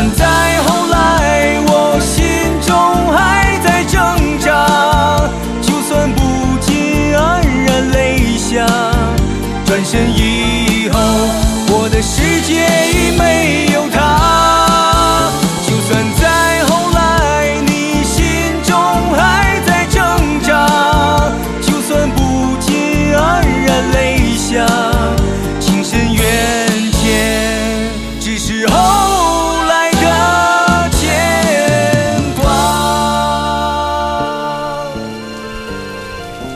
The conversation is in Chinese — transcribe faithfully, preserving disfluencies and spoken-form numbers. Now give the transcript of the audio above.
算再后来我心中还在挣扎，就算不尽黯然泪下，转身